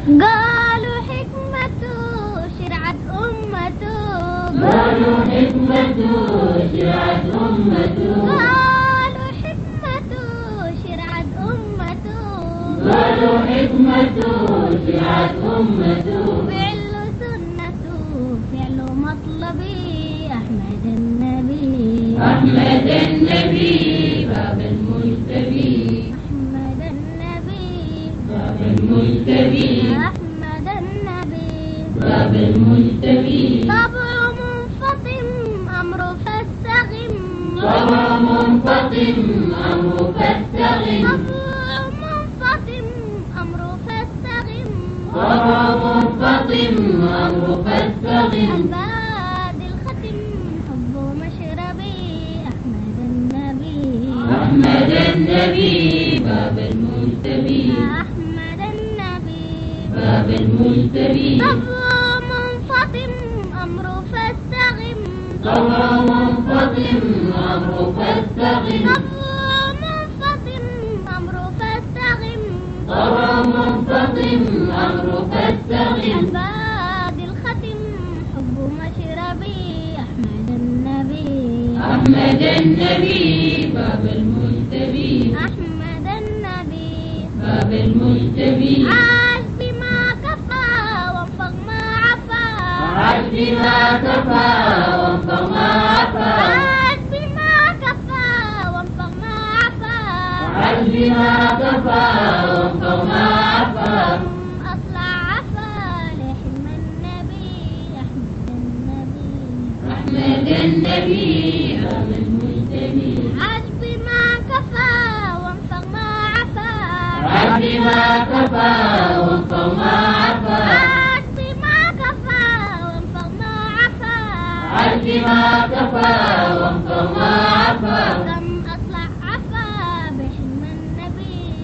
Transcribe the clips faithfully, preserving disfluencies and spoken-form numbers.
قالوا حكمته شرعت أمته قالوا حكمته شرعت أمته قالوا حكمته شرعت أمته قالوا حكمته شرعت أمته فعل سنته فعل مطلبي أحمد النبي أحمد النبي باب المجتبي أحمد النبي باب المجتبي أحمد النبي باب المجتبي طبع منفطم أمر فاستغم طبع منفطم أمر فاستغم طبع منفطم أمر فاستغم طبع منفطم أمر فاستغم الباد الختم حب مشربي أحمد النبي أحمد النبي باب المجتبي أحمد النبي باب المجتبي طبع منفطم أمر فاستغم طبع منفطم أمر فاستغم طبع منفطم أمر فاستغم طبع منفطم أمر فاستغم الباد الختم حب مشربي أحمد النبي أحمد النبي باب المجتبي أحمد النبي باب المجتبي عاش بما كفى وانفق ما عفا عاش بما كفى وانفق ما عفا عاش بما كفى وانفق ما عفا عاش بما كفى وانفق ما عفا أصلع عفا لحلم النبي أحمد النبي أحمد النبي باب المجتبي عاش بما كفى وانفق ما عفا عاش بما كفى وانفق ما عفا عاش بما كفى وانفق ما عفا عاش بما كفى وانفق ما عفا كم أصلع عفا بحلم النبي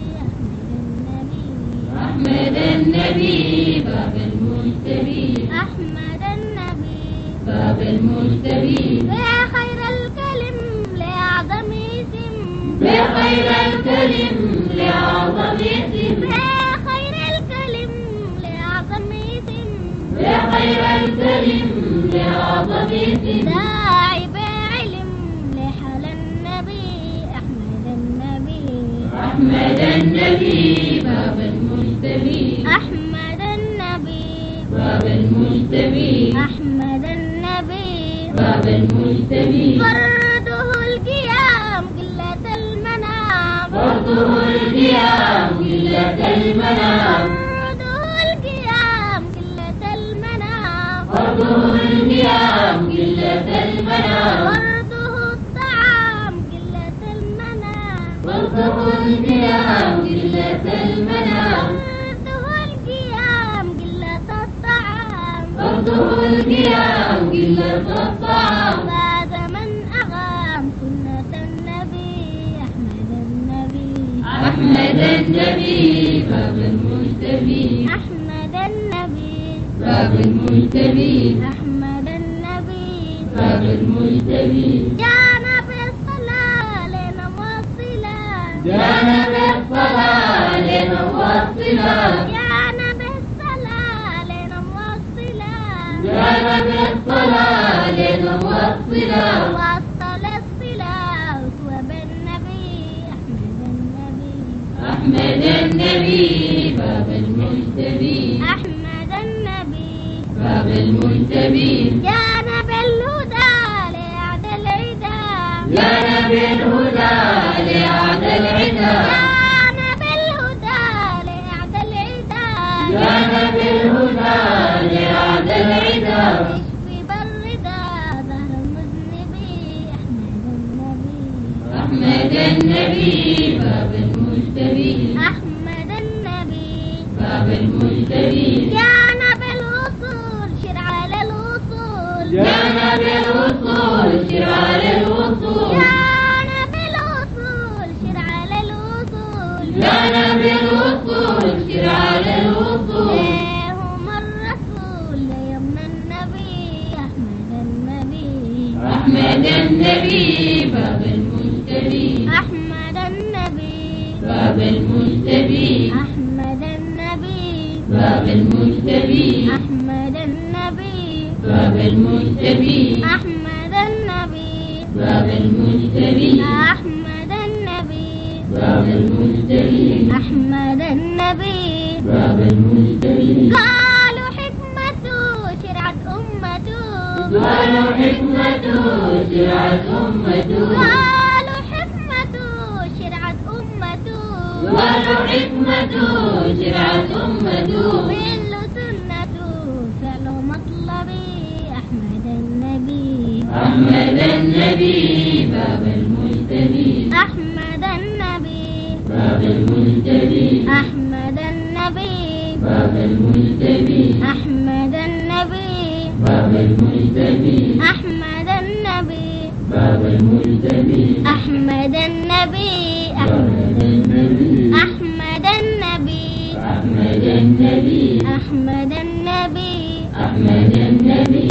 أحمد النبي أحمد النبي باب المجتبي أحمد النبي باب المجتبي يا خير الكلم لأعظم اسم بخير الكلم لأعظم اسم يا خير الكلم لأعظم اسم بخير الكلم لأعظم اسم داعي بعلم لحال النبي أحمد النبي أحمد النبي باب المجتبي أحمد النبي باب المجتبي أحمد النبي باب المجتبي فرده القيام قلة المنام فرضه القيام قلة المنام فرده القيام قلة المنام فرضه القيام قلة المنام فرده الطعام قلة المنام فرضه القيام قلة المنام فرده القيام قلة الطعام فرضه القيام قلة الطعام بعد من أغام سنة النبي أحمد النبي أحمد النبي باب المجتبي أحمد النبي باب المجتبي أحمد النبي باب المجتبي جانا بالصلاة لنا موصلا جانا بالصلاة لنوصلا جانا بالصلاة لنا موصلا جانا بالصلاة لنوصلا وصل الصلاة وبالنبي أحمد النبي أحمد النبي باب المجتبي أحمد النبي باب المجتبي جانا بالهدى لأعد العدا جانا بالهدى لأعد العدا جانا بالهدى لأعد العدا جانا بالهدى لأعد العدا يشفي بالرضا ظهر المذنبي أحمد النبي أحمد النبي باب المجتبي أحمد النبي باب المجتبي جانا بالوصول شرع للوصول جانا بالوصول شرع للوصول جانا بالوصول شرع للوصول جانا بالوصول شرع للوصول إيه هم الرسول يمن النبي أحمد النبي أحمد النبي باب المجتبي أحمد النبي باب المجتبي أحمد النبي باب المجتبي أحمد النبي باب المجتبي أحمد النبي باب المجتبي أحمد النبي باب المجتبي أحمد النبي باب المجتبي قالوا حكمته شرعت أمته قالوا حكمته شرعت أمته قالوا حكمته شرعت أمته قالوا حكمته شرعت أمته فعل سنته فعل مطلبي أحمد النبي أحمد النبي باب المجتبي أحمد النبي باب المجتبي أحمد النبي باب المجتبي أحمد النبي باب المجتبي أحمد النبي باب المجتبي أحمد النبي باب النبي أحمد النبي أحمد النبي أحمد النبي أحمد النبي